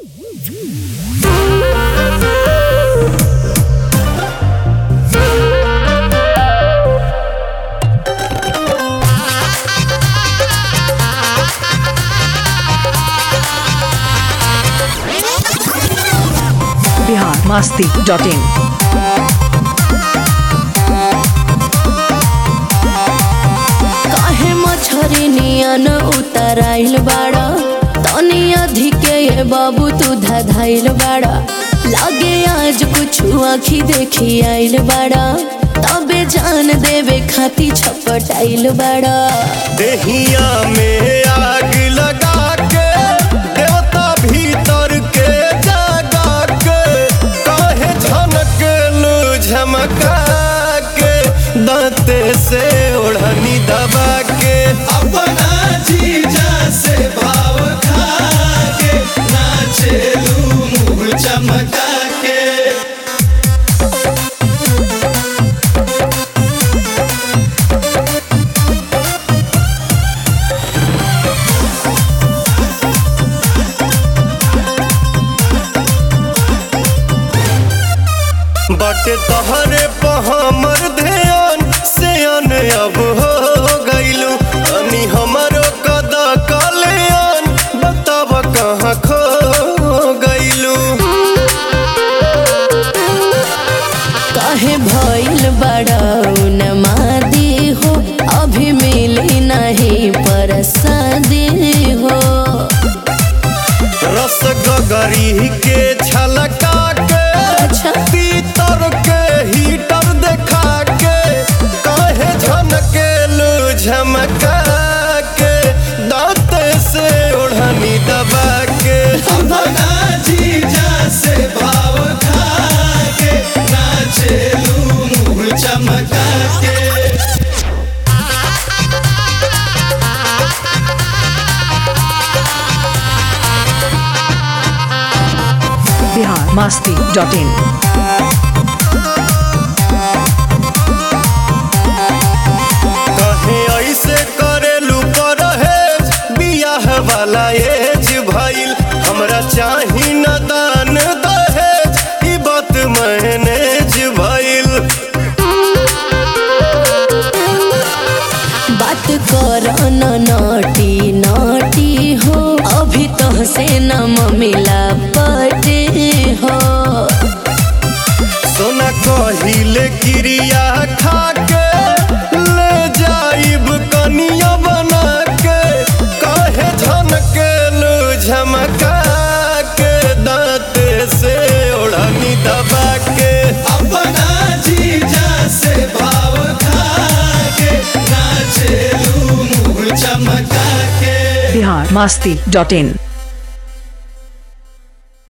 biharmasti.in काहे मछरी नियन उतराइल बाड़ा तनी अधिके ये बाबू तू धधाइल बाड़ा लागे आज कुछ आँखी देखी आइल बाड़ा तबे जान देवे खाती छपटाइल बाड़ा देहिया में आग लगा के देवता भीतर के जगा के काहे झनकलू झमका के दांते से ओढ़नी दबा के अपना जीजा से भाव खा के नाचेलू मुँह चमका के बाटे तहरे पर हमर ध्यान से अब हो गइलू अनी हमारो कदा कल्याण बताब कहाँ खो गइलू काहे भइल बड़ा उन्मादी हो अभी मिली नहीं परसादी हो रस गगरी के छलका के अच्छा पीतर के हीटर देखा के काहे झनकेलू झमका के दांते से ओढ़नी दबा के अपना जीजा से भाव खा के नाचेलू मुँह चमका के biharmasti.in कहे ऐसे करेलू परहेज बियाह वाला एज भइल हमरा चाही न दान दहेज ई बात मैनेज भइल बात कर न नटी नटी हो अभी तो से न मिला पटे हो सोना कहिले क्रिया खा के ले जाइब कनिया बना के काहे झनकेलू झमका के दांते से ओढ़नी दबा के अपना जीजा से भाव खा के नाचेलू मुँह चमका के biharmasti.in